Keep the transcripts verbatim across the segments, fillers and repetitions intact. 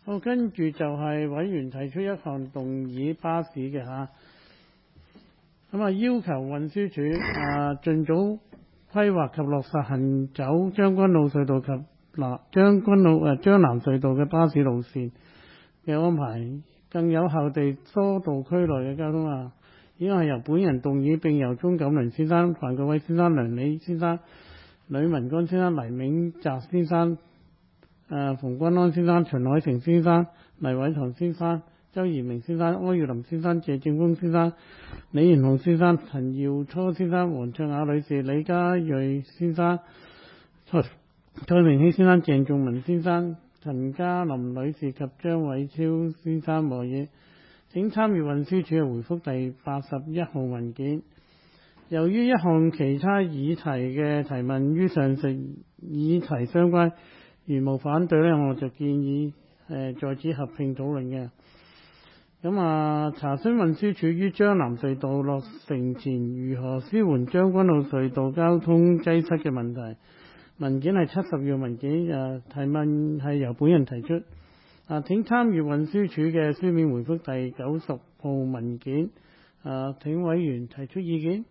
好，跟住就係委員提出一項動議巴士嘅嚇，咁啊要求運輸署啊盡早規劃及落實行走將軍澳隧道及嗱將軍澳誒將南隧道嘅巴士路線嘅安排，更有效地疏導區內嘅交通啊！已經係由本人動議，並由鍾錦麟先生、范國威先生、梁理先生、呂文剛先生、黎銘澤先生、誒馮君安先生、秦海成先生、黎偉堂先生、周延明先生、柯耀林先生、謝正峰先生、李元浩先生、陳耀初先生、黃卓雅女士、李家瑞先生、蔡蔡明熙先生、鄭仲文先生、陳嘉琳女士及張偉超先生和議，請參與運輸署嘅回覆第八十一號文件。由於一項其他議題嘅提問於上述議題相關，如無反對呢，我就建議誒、呃、在此合併討論嘅。咁啊，查詢運輸署於將南隧道落成前如何舒緩將軍澳隧道交通擠塞嘅問題。文件係七十頁文件，誒、啊、提問係由本人提出。啊，請參與運輸署嘅書面回覆第九十號文件。啊，請委員提出意見。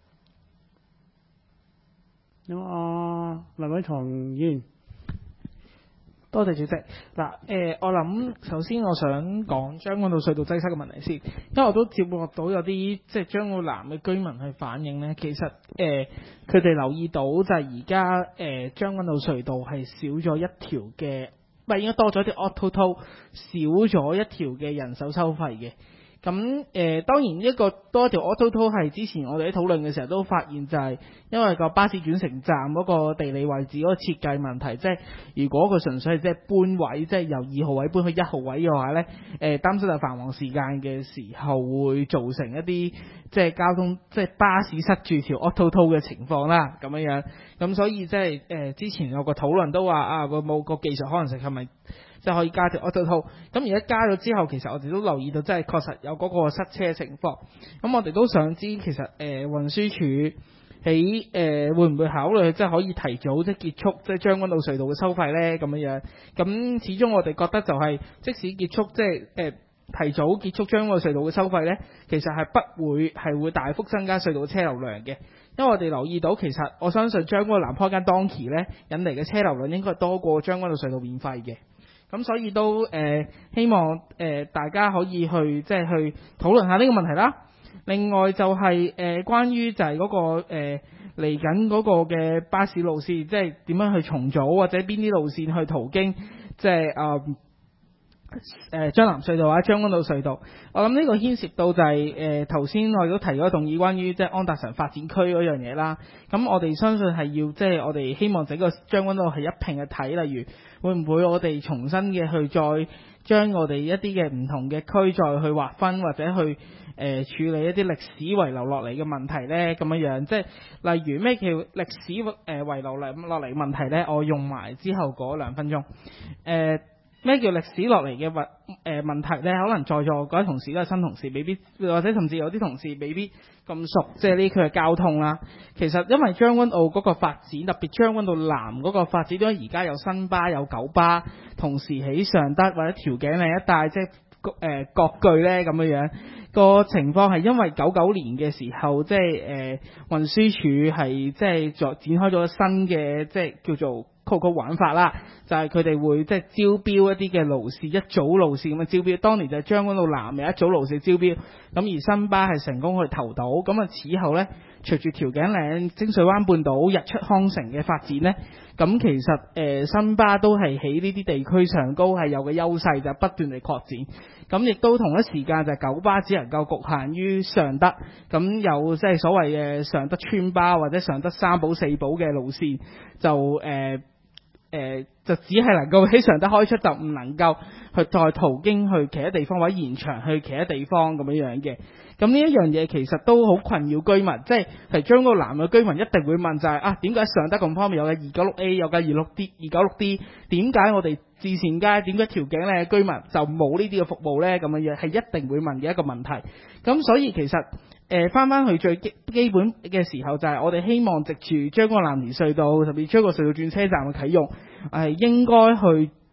咁啊，黎偉堂議員。 多謝主席。嗱，誒，我諗首先我想講將軍澳隧道擠塞嘅問題先，因為我都接獲到有啲即係將澳南嘅居民去反映呢，其實誒佢哋留意到就係而家誒將軍澳隧道係少咗一條嘅，唔係應該多咗啲 auto toll， 少咗一條嘅人手收費嘅。咁誒、呃、當然一個多條 auto toll 係之前我哋喺討論嘅時候都發現就係因為個巴士轉乘站嗰個地理位置嗰個設計問題，即係如果佢純粹係即係搬位，即係由二號位搬去一號位嘅話呢，誒、呃、擔心係繁忙時間嘅時候會造成一啲即係交通即係巴士塞住條 auto toll 嘅情況啦，咁樣樣。咁所以即係誒之前有個討論都話啊個冇個技術可能性係咪？即係可以加條 auto toll，咁而家加咗之後，其實我哋都留意到，即係確實有嗰個塞車情況。咁我哋都想知，其實誒、呃、運輸署喺誒、呃、會唔會考慮即係可以提早即係結束即係將軍澳隧道嘅收費咧？咁樣樣，咁始終我哋覺得就係、是、即使結束即係誒、呃、提早結束將軍澳隧道嘅收費咧，其實係不會係會大幅增加隧道嘅車流量嘅。因為我哋留意到，其實我相信將軍澳南開間當期咧引嚟嘅車流量應該多過將軍澳隧道免費嘅。咁所以都誒、呃、希望誒、呃、大家可以去即係去討論下呢個問題啦。另外就係、是、誒、呃、關於就係嗰、那個誒嚟緊嗰個嘅巴士路線，即係點樣去重組或者邊啲路線去途經，即係啊誒將南隧道或者將軍澳隧道。我諗呢個牽涉到就係誒頭先我哋都提咗動議關於即係安達臣發展區嗰樣嘢啦。咁我哋相信係要即係我哋希望整個將軍澳係一併嘅睇，例如會唔會我哋重新嘅去再將我哋一啲嘅唔同嘅區再去劃分，或者去誒、呃、處理一啲歷史遺留落嚟嘅問題呢？咁樣樣，即係例如咩叫歷史誒遺留嚟落嚟問題呢？我用埋之後嗰兩分鐘誒。呃咩叫歷史落嚟嘅問誒問題呢？可能在座嗰啲同事都係新同事，未必或者甚至有啲同事未必咁熟，即係呢區嘅交通啦。其實因為將軍澳嗰個發展，特別將軍澳南嗰個發展，因為而家有新巴有九巴，同時喺尚德或者調景嶺一帶，即係誒各具呢咁樣樣個情況係因為九九年嘅時候，即係誒運輸署係即係作展開咗新嘅即係叫做曲曲玩法啦，就係佢哋會即係招標一啲嘅路線，一組路線咁嘅招標。當年就係將軍澳南有一組路線招標，咁而新巴係成功去投到。咁啊，此後呢，隨住調景嶺、清水灣半島、日出康城嘅發展呢，咁其實誒、呃、新巴都係喺呢啲地區上高係有個優勢，就係、不斷地擴展。咁亦都同一時間就係九巴只能夠局限於尚德，咁有即係所謂嘅尚德村巴或者尚德三寶四寶嘅路線，就誒。呃誒、呃、就只係能夠喺尚德開出，就唔能夠去再途經去其他地方或者延長去其他地方咁樣樣嘅。咁呢一樣嘢其實都好困擾居民，即係係將個南嘅居民一定會問就係、是、啊點解尚德咁方面有嘅二九六 A 有嘅二六 D 二九六 D， 點解我哋至善街點解調景咧居民就冇呢啲嘅服務咧？咁樣嘢係一定會問嘅一個問題。咁所以其實誒翻翻去最基基本嘅時候，就係我哋希望藉住將個南連隧道，特別將個隧道轉車站嘅啟用，係應該去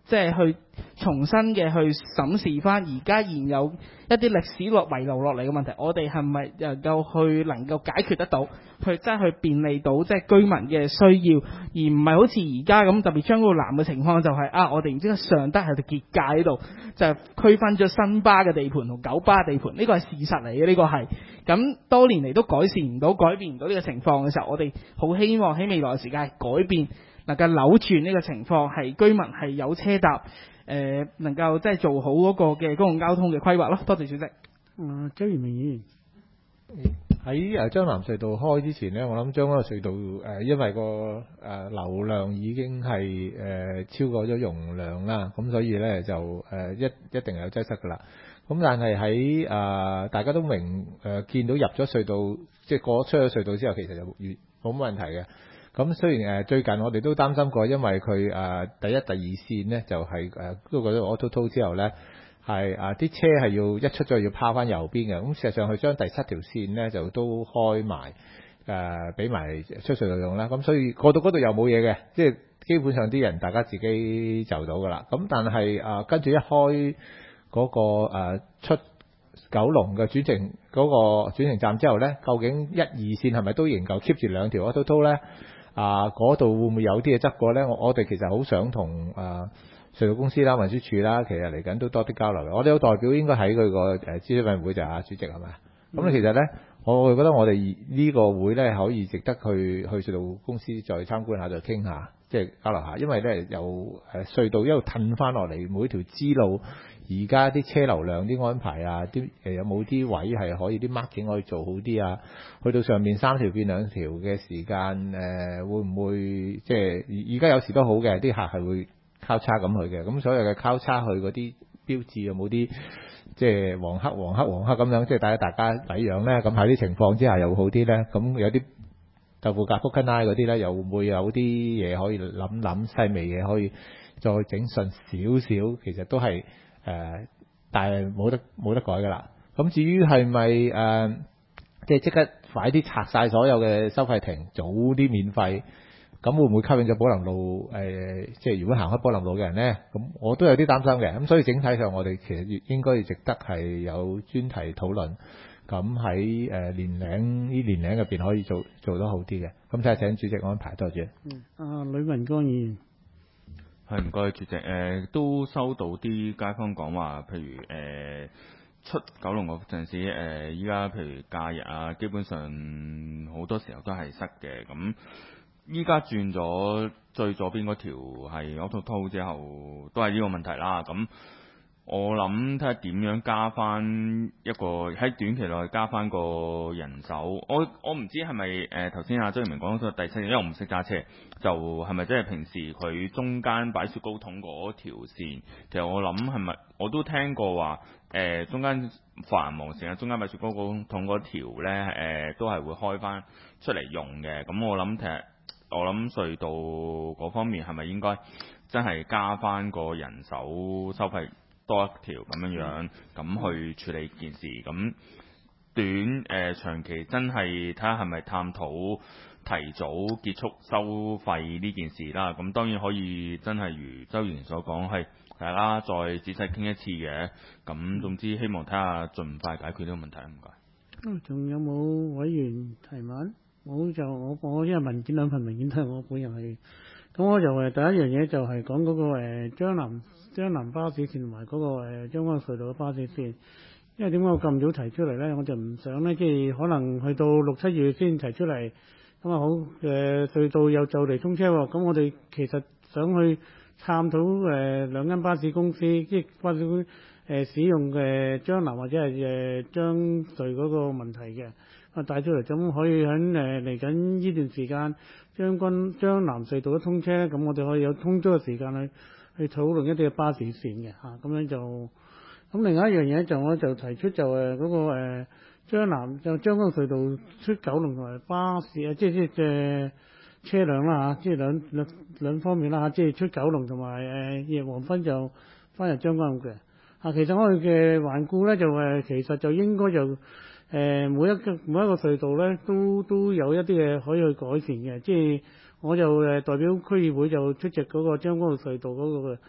即係去重新嘅去審視翻而家現有一啲歷史落遺留落嚟嘅問題，我哋係咪能夠去能夠解決得到，去真係去便利到即係居民嘅需要，而唔係好似而家咁特別將軍澳南嘅情況就係、是、啊，我哋唔知上德係條結界喺度，就係、是、區分咗新巴嘅地盤同九巴地盤，呢個係事實嚟嘅，呢、這個係咁多年嚟都改善唔到、改變唔到呢個情況嘅時候，我哋好希望喺未來嘅時間改變。能夠扭轉呢個情況，係居民係有車搭，誒、呃、能夠即係做好嗰個嘅公共交通嘅規劃咯。多謝主席。 嗯，周賢明議員喺誒將藍隧道開之前呢，我諗將嗰個隧道誒、呃，因為個誒、呃、流量已經係誒、呃、超過咗容量啦，咁所以咧就誒、呃、一一定有擠塞噶啦。咁但係喺誒大家都明誒、呃、見到入咗隧道，即係過出咗隧道之後，其實就冇冇乜問題嘅。咁雖然誒最近我哋都擔心過，因為佢誒第一、第二線呢，就係誒都覺得 auto toll 之後呢，係啊啲車係要一出咗要拋翻右邊嘅。咁事實上佢將第七條線呢，就都開埋誒，俾埋出隧道用啦。咁所以過到嗰度又冇嘢嘅，即係基本上啲人大家自己就到噶啦。咁但係啊跟住一開嗰個誒出九龍嘅轉乘嗰個轉乘站之後呢，究竟一、二線係咪都仍夠 keep 住兩條 auto toll 呢？啊，嗰度會唔會有啲嘢執過呢？我我哋其實好想同啊隧道公司啦、運輸署啦，其實嚟緊都多啲交流嘅。我哋有代表應該喺佢個誒諮詢委員會就係阿主席係咪？咁你、嗯、其實呢，我會覺得我哋呢個會呢，可以值得去去隧道公司再參觀下，再傾下，即係交流下。因為呢，有誒隧道一路褪翻落嚟，每條支路而家啲車流量啲安排啊，啲誒有冇啲位係可以啲 marking 可以做好啲啊？去到上面三條變兩條嘅時間，誒、呃、會唔會即係而家有時都好嘅，啲客係會交叉咁去嘅。咁所有嘅交叉去嗰啲標誌有冇啲即係黃黑黃黑黃黑咁樣，即係大家大家抵讓咧？咁喺啲情況之下又會好啲咧？咁有啲豆腐格福根拉嗰啲咧，又會唔會有啲嘢可以諗諗細微嘢可以再整順少少？其實都係誒、呃，但係冇得冇得改噶啦。咁至於係咪誒，即係即刻快啲拆晒所有嘅收費亭，早啲免費，咁會唔會吸引咗寶林路誒、呃？即係如果行開寶林路嘅人咧，咁我都有啲擔心嘅。咁所以整體上，我哋其實應該要值得係有專題討論。咁喺誒年齡呢年齡入邊可以做做得好啲嘅。咁睇下請主席安排，多謝。 嗯，啊，呂文光議員。 係唔該，主席。誒、呃、都收到啲街坊講話，譬如誒、呃、出九龍嗰陣時，誒依家譬如假日啊，基本上好多時候都係塞嘅。咁依家轉咗最左邊嗰條係 auto toll 之後，都係呢個問題啦。咁我諗睇下點樣加翻一個喺短期內加翻個人手。我我唔知係咪誒頭先阿周賢明講咗第七，因為我唔識揸車，就係咪即係平時佢中間擺雪糕筒嗰條線？其實我諗係咪我都聽過話誒、呃、中間繁忙時間中間擺雪糕筒嗰條咧誒都係會開翻出嚟用嘅。咁我諗其實我諗隧道嗰方面係咪應該真係加翻個人手收費？多一條咁樣樣，咁去處理件事。咁短誒、呃、長期真係睇下係咪探討提早結束收費呢件事啦。咁當然可以真係如周議員所講，係大家再仔細傾一次嘅。咁總之希望睇下盡快解決呢個問題。唔該。 仲有冇委員提問？冇就我我因為文件兩份文件都係我本人係。咁我就誒第一樣嘢就係講嗰個誒將南將南巴士線同埋嗰個誒將軍隧道嘅巴士線，因為點解我咁早提出嚟咧？我就唔想咧，即係可能去到六七月先提出嚟，咁啊好誒隧道又就嚟通車喎，咁我哋其實想去探討誒兩間巴士公司，即係巴士公司誒使用嘅將南或者係誒將隧嗰個問題嘅，啊帶出嚟，咁可以喺誒嚟緊呢段時間。將軍將南隧道一通車咧，咁我哋可以有充足嘅時間去去討論一啲嘅巴士線嘅嚇，咁樣就咁。另外一樣嘢就我就提出就誒嗰個誒將南就將軍隧道出九龍同埋巴士啊，即係即係誒車輛啦嚇，即係兩兩兩方面啦嚇，即係出九龍同埋誒夜黃昏就翻入將軍嘅嚇。其實我哋嘅環顧咧就誒其實就應該就。誒、呃、每一個每一個隧道咧，都都有一啲嘢可以去改善嘅。即係我就誒代表區議會就出席嗰個將軍澳隧道嗰個嘅。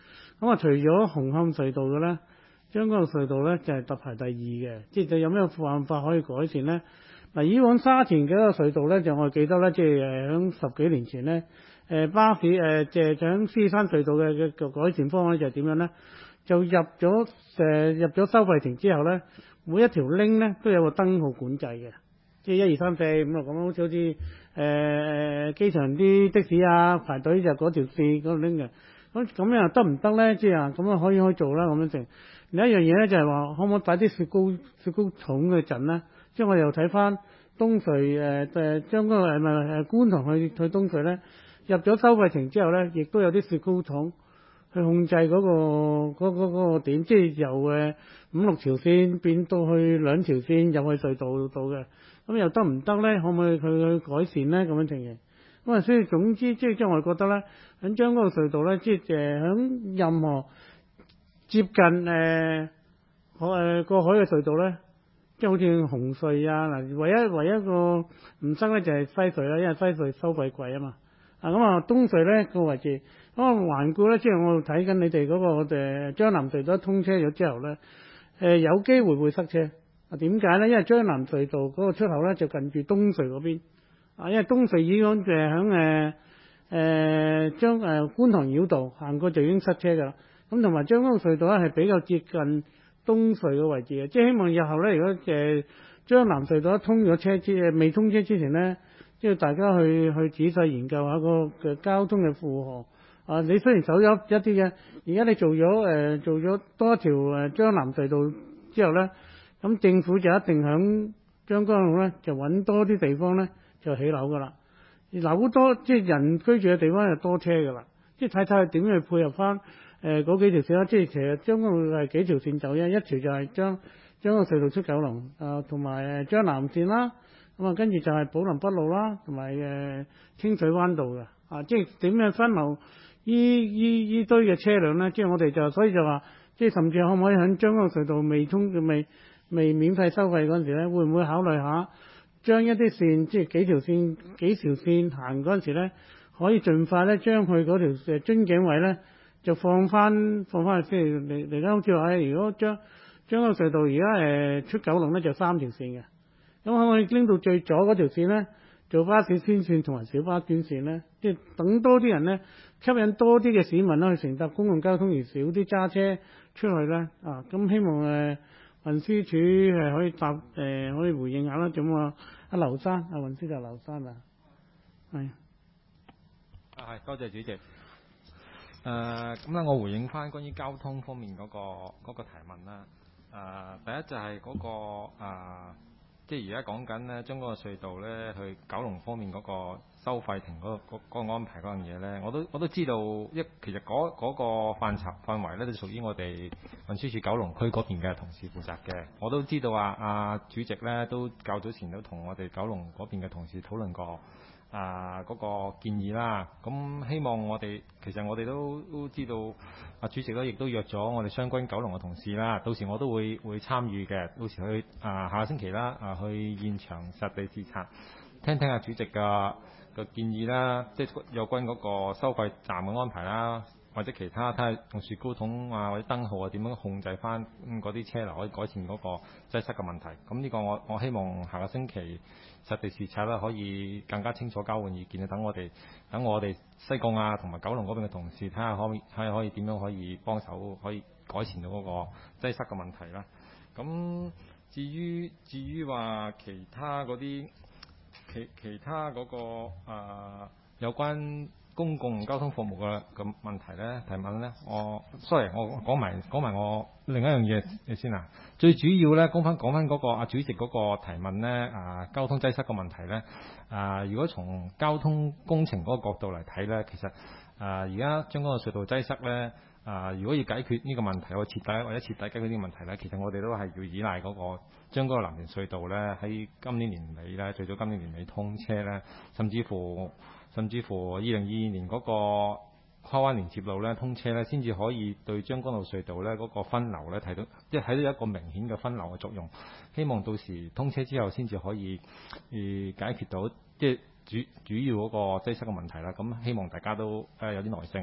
咁啊，除咗紅磡隧道嘅咧，將軍澳隧道咧就係特排第二嘅，即係就有咩辦法可以改善咧？嗱，以往沙田嘅一個隧道咧，就我記得咧，即係誒響十幾年前咧，誒巴士誒即係響獅子山隧道嘅嘅改善方案就係點樣咧？就入咗誒入咗收費亭之後咧，每一條 link 咧都有個燈號管制嘅，即係一二三四咁啊，咁好似好似誒誒機場啲的士啊排隊就嗰條線嗰條 link 嘅，咁咁樣得唔得咧？即係啊，咁樣可以可以做啦咁樣成。另一樣嘢咧就係話，可唔可以擺啲雪糕雪糕筒嘅陣咧？即係我又睇翻東隧誒誒將嗰個誒唔係誒觀塘去去東隧咧，入咗收費亭之後咧，亦都有啲雪糕筒去控制嗰、嗰個嗰嗰嗰個點，即係由誒五六條線變到去兩條線入去隧道度嘅，咁又得唔得咧？可唔可以佢去改善咧？咁樣情形。咁啊，所以總之即係即係我覺得咧，喺將嗰個隧道咧，即係誒喺任何接近誒海誒過海嘅隧道咧，即係好似紅隧啊嗱，唯一唯一一個唔塞咧就係西隧啦，因為西隧收費貴啊嘛。啊咁啊，東隧咧個位置，咁啊環顧咧，即係我睇緊你哋嗰個誒將南隧道通車咗之後咧，誒有機會會塞車。啊點解咧？因為將南隧道嗰個出口咧就近住東隧嗰邊。啊，因為東隧已經誒響誒誒將誒觀塘繞道行過就已經塞車㗎啦。咁同埋將軍澳隧道咧係比較接近東隧嘅位置嘅，即係希望日後咧，如果誒將南隧道一通咗車之未通車之前咧，即係大家去去仔細研究下個嘅交通嘅負荷。啊，你雖然走咗一啲嘅，而家你做咗誒、呃、做咗多一條誒將南隧道之後咧，咁政府就一定響將軍澳咧就揾多啲地方咧就起樓㗎啦。樓多即係人居住嘅地方就多車㗎啦，即係睇睇點去配合翻。誒嗰、呃、幾條線啦，即係其實將軍澳係幾條線走嘅，一條就係將將個隧道出九龍，啊同埋誒將南線啦，咁啊跟住就係寶林北路啦，同埋誒清水灣道嘅，啊即係點樣分流依依依堆嘅車輛咧？即係我哋就所以就話，即係甚至可唔可以喺將軍澳隧道未通未未免費收費嗰陣時咧，會唔會考慮下將一啲線即係幾條線幾條線行嗰陣時咧，可以盡快咧將佢嗰條誒樽頸位咧？就放翻放翻去，即係嚟嚟緊好似話，如果將將個隧道而家誒出九龍咧，就三條線嘅，咁可唔可以拎到最左嗰條線咧，做巴士專線同埋小巴專線咧？即係等多啲人咧，吸引多啲嘅市民咧去乘搭公共交通，而少啲揸車出去咧。啊，咁希望誒、呃、運輸署係可以答誒、呃、可以回應下啦。咁啊，阿劉生，阿運輸就劉生啊，係。 啊，係，多謝主席。誒咁咧，我回應翻關於交通方面嗰、嗰個嗰個提問啦。誒、呃、第一就係嗰、嗰個、呃、即係而家講緊咧，將嗰個隧道咧去九龍方面嗰個收費亭嗰、嗰個嗰個安排嗰樣嘢咧，我都我都知道一其實嗰、嗰、嗰個範疇範圍咧，就屬於我哋運輸署九龍區嗰邊嘅同事負責嘅。我都知道啊，阿主席咧都較早前都同我哋九龍嗰邊嘅同事討論過。啊嗰、那個建議啦，咁希望我哋其實我哋都都知道，阿主席咧亦都約咗我哋相關九龍嘅同事啦，到時我都會會參與嘅，到時去啊下個星期啦啊去現場實地視察，聽聽阿主席嘅嘅建議啦，即係有關嗰個收費站嘅安排啦，或者其他睇下用雪糕筒啊或者燈號啊點樣控制翻嗰啲車流可以改善嗰個擠塞嘅問題。咁呢個我我希望下個星期實地視察啦，可以更加清楚交換意見啊！等我哋等我哋西貢啊同埋九龍嗰邊嘅同事睇下可以睇下可以點樣可以幫手可以改善到嗰個擠塞嘅問題啦。咁至於至於話其他嗰啲其其他嗰、嗰個、呃、有關公共交通服務嘅嘅問題咧提問咧，我 sorry 我講埋講埋我另一樣嘢先啊。最主要咧講翻講翻嗰個阿主席嗰個提問咧啊，交通擠塞嘅問題咧啊，如果從交通工程嗰個角度嚟睇咧，其實啊而家將嗰個隧道擠塞咧啊，如果要解決呢個問題，或徹底或者徹底解決呢個問題咧，其實我哋都係要依賴嗰、嗰個將嗰個藍田隧道咧喺今年年尾咧，最早今年年尾通車咧，甚至乎。甚至乎二零二二年嗰個跨灣連接路咧通車咧，先至可以對將軍澳隧道咧嗰個分流咧提到，即係睇到一個明顯嘅分流嘅作用。希望到時通車之後，先至可以誒解決到即係主主要嗰個擠塞嘅問題啦。咁希望大家都誒有啲耐性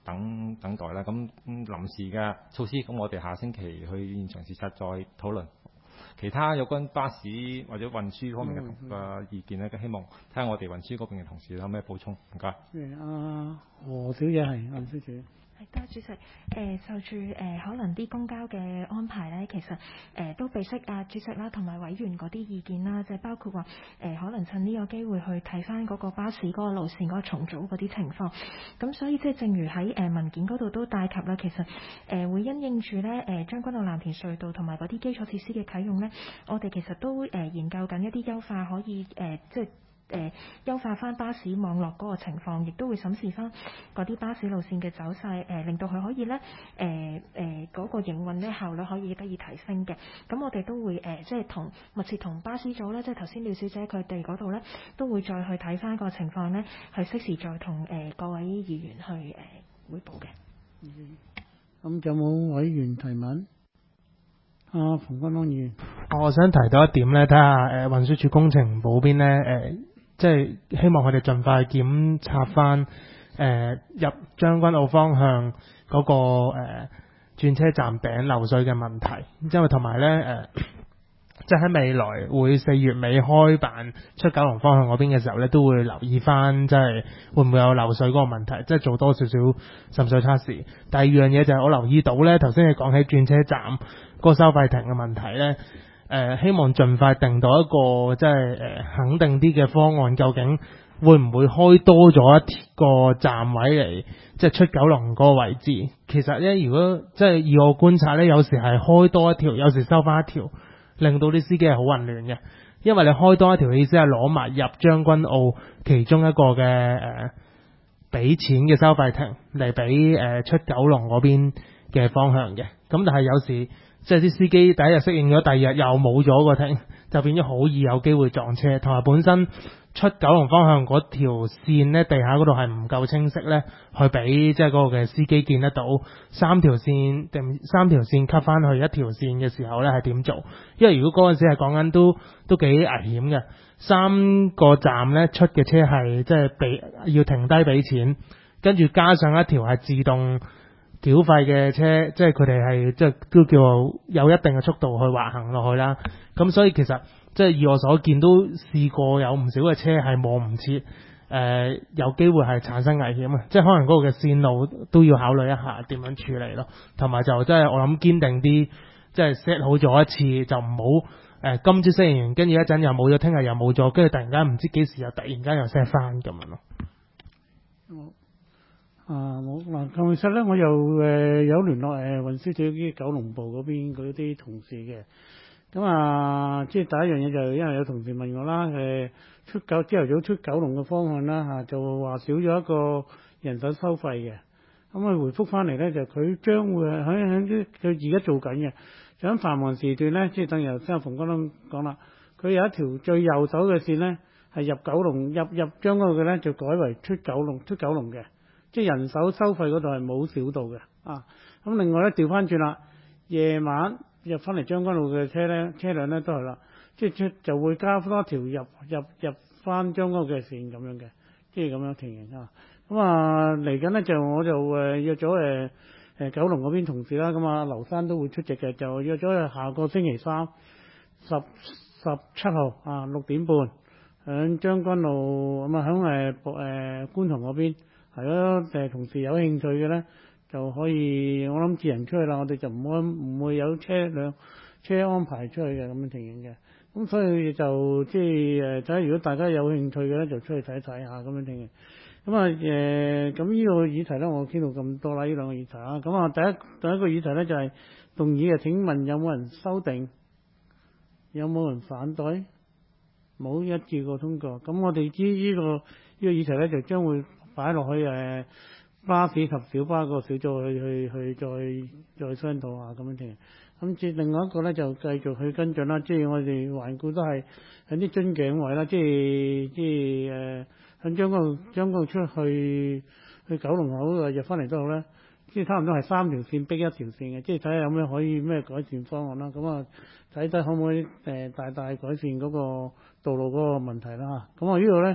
等等待啦。咁、嗯、臨時嘅措施，咁我哋下星期去現場視察再討論。其他有關巴士或者運輸方面嘅同嘅意見咧，希望睇下我哋運輸嗰邊嘅同事有咩補充。唔該。 誒，阿何小姐係運輸署。 係，多謝主席。誒、呃，就住誒、呃、可能啲公交嘅安排咧，其實誒、呃、都備悉啊主席啦同埋委員嗰啲意見啦，即係包括話誒、呃、可能趁呢個機會去睇翻嗰個巴士嗰個路線嗰個重組嗰啲情況。咁所以即係正如喺誒、呃、文件嗰度都帶及啦，其實誒、呃、會因應住咧誒將軍澳藍田隧道同埋嗰啲基礎設施嘅啟用咧，我哋其實都誒、呃、研究緊一啲優化可以誒、呃、即係。誒、呃、優化翻巴士網絡嗰個情況，亦都會審視翻嗰啲巴士路線嘅走勢，誒、呃、令到佢可以咧誒誒嗰個營運咧效率可以得以提升嘅。咁我哋都會誒、呃、即係同密切同巴士組咧，即係頭先廖小姐佢哋嗰度咧，都會再去睇翻個情況咧，係適時再同誒、呃、各位議員去誒、呃、彙報嘅。 咁有冇委員提問？阿馮君安議員， 我想提到一點咧，睇下誒運輸署工程部邊咧誒。呃即係希望佢哋盡快檢查翻誒、呃、入將軍澳方向嗰、那個誒、呃、轉車站頂漏水嘅問題，因為同埋咧誒，即係喺未來會四月尾開辦出九龍方向嗰邊嘅時候咧，都會留意翻，即係會唔會有漏水嗰個問題，即係做多少少滲水測試。第二樣嘢就係我留意到咧，頭先你講起轉車站嗰個收費亭嘅問題咧。誒、呃、希望盡快定到一個即係誒肯定啲嘅方案，究竟會唔會開多咗一個站位嚟，即係出九龍嗰個位置？其實咧，如果即係以我觀察咧，有時係開多一條，有時收翻一條，令到啲司機係好混亂嘅。因為你開多一條嘅意思係攞埋入將軍澳其中一個嘅誒俾錢嘅收費亭嚟俾誒出九龍嗰邊嘅方向嘅。咁但係有時即係啲司機第一日適應咗，第二日又冇咗個停，就變咗好易有機會撞車。同埋本身出九龍方向嗰條線呢，地下嗰度係唔夠清晰呢，去俾即係嗰個嘅司機見得到三條線定三條線吸翻去一條線嘅時候呢係點做？因為如果嗰陣時係講緊都都幾危險嘅，三個站呢出嘅車係即係俾要停低俾錢，跟住加上一條係自動繳費嘅車，即係佢哋係即係都叫有一定嘅速度去滑行落去啦。咁所以其實即係以我所見都試過有唔少嘅車係望唔切，誒、呃、有機會係產生危險啊！即係可能嗰個嘅線路都要考慮一下點樣處理咯。同埋就即係我諗堅定啲，即係 set 好咗一次就唔好誒今朝 set 完，跟住一陣又冇咗，聽日又冇咗，跟住突然間唔知幾時又突然間又 set 翻咁樣咯。 嗯啊，冇嗱，其實咧，我又誒、呃、有聯絡誒運輸署啲九龍部嗰邊嗰啲同事嘅，咁啊，即係第一樣嘢就因為有同事問我啦，誒、呃、出九朝頭早出九龍嘅方向啦嚇、啊，就話少咗一個人手收費嘅，咁佢回覆翻嚟咧就佢將會喺喺啲佢而家做緊嘅，就喺繁忙時段咧，即係等於頭先阿馮剛都講啦，佢有一條最右手嘅線咧係入九龍入入將軍澳嘅咧，就改為出九龍出九龍嘅。即係人手收費嗰度係冇少到嘅啊！咁另外咧調翻轉啦，夜晚入翻嚟將軍澳嘅車咧車輛咧都係啦，即係出就會加多條入入入翻將軍澳嘅線咁樣嘅，即係咁樣情形啊！咁啊嚟緊咧就我就誒約咗誒誒九龍嗰邊同事啦，咁啊劉生都會出席嘅，就約咗下個星期三十十七號啊六點半響將軍澳咁啊響誒誒觀塘嗰邊。係咯，誒同事有興趣嘅咧，就可以我諗自人出去啦，我哋就唔會唔會有車輛車安排出去嘅咁嘅情形嘅。咁所以就即係誒睇下，如果大家有興趣嘅咧，就出去睇睇下咁樣情形。咁啊誒，咁呢個議題咧，我傾到咁多啦，呢兩個議題啊。咁啊，第一第一個議題咧就係動議嘅，請問有冇人修訂？有冇人反對？冇，一致過通過。咁我哋知呢個呢個議題咧，就將會擺落去誒巴士及小巴個小組去去去再再商討下咁樣嘅。咁接另外一個咧就繼續去跟進啦，即係我哋環顧都係喺啲樽頸位啦，即係即係誒喺將軍將軍出去去九龍口入翻嚟都好咧，即係差唔多係三條線逼一條線嘅，即係睇下有咩可以咩改善方案啦。咁啊睇睇可唔可以誒大大改善嗰個道路嗰個問題啦嚇。咁我呢度咧。誒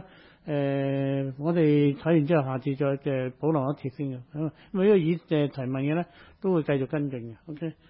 誒，我哋睇完之後，下次再嘅保留一貼先嘅，因為呢個以誒提問嘅咧都會繼續跟進嘅。OK。